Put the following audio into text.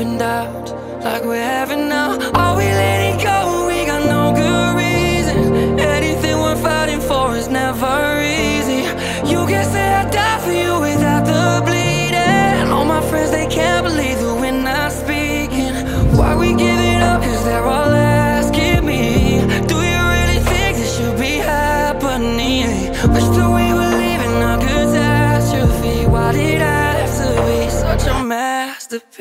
having doubts like we're having now. Are we letting go? We got no good reason. Anything we're fighting for is never easy. You can say I die for you without the bleeding. All my friends, they can't believe that we're not speaking. Why we give it up? Cause they're all asking me, do you really think this should be happening? Wish that we were leaving a catastrophe. Why did I have to be such a masterpiece?